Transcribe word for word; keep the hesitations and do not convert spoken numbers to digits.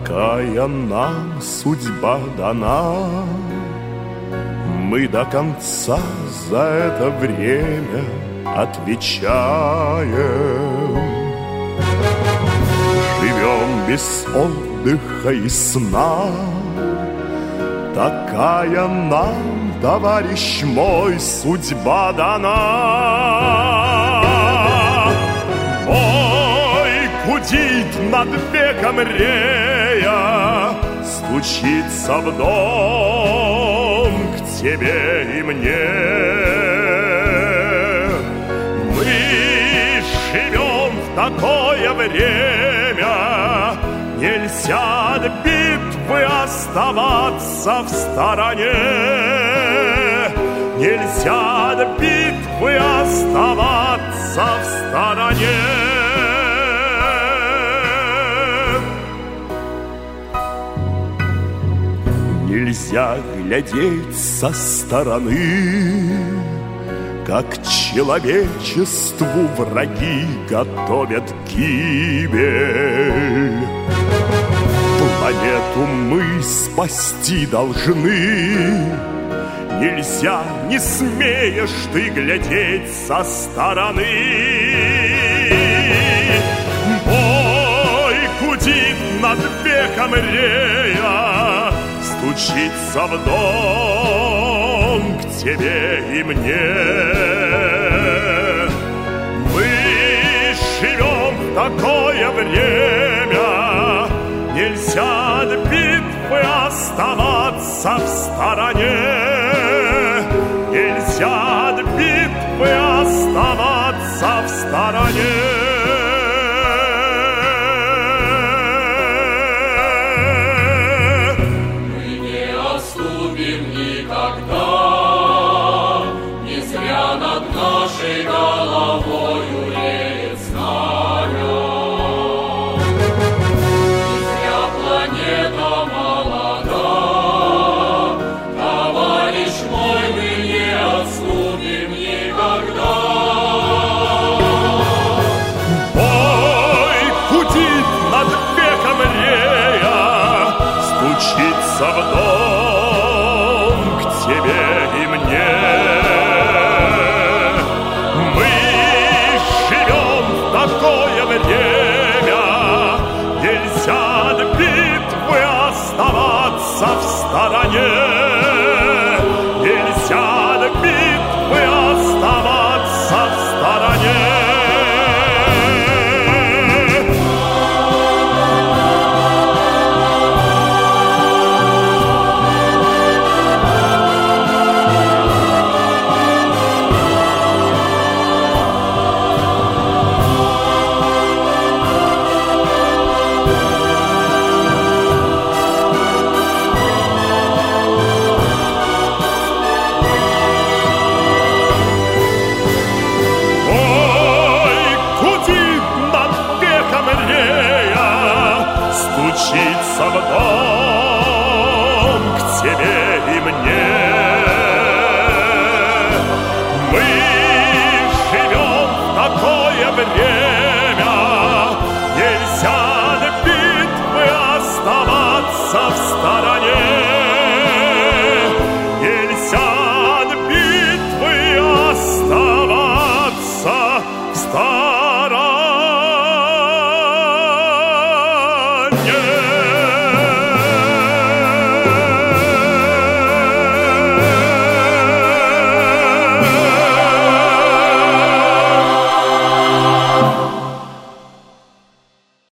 Такая нам судьба дана. Мы до конца за это время отвечаем. Живем без отдыха и сна. Такая нам, товарищ мой, судьба дана. Бой гудит над веком рея, стучится в дом к тебе и мне. Мы живем в такое время, нельзя от битвы оставаться в стороне. Нельзя от битвы оставаться в стороне. Нельзя глядеть со стороны, как человечеству враги готовят гибель. Планету мы спасти должны. Нельзя, не смеешь ты глядеть со стороны. Бой гудит над веком рея, стучится в дом к тебе и мне. Мы живем в такое время, нельзя от битвы оставаться в стороне. Нельзя от битвы оставаться в стороне. Мы не отступим никогда, не зря над нашей головою реет знамя. Не зря планета молода, товарищ мой, мы не отступим никогда. Бой гудит над веком рея, стучится в дом к тебе и мне. Мы живем в такое время, нельзя от битвы оставаться в стороне.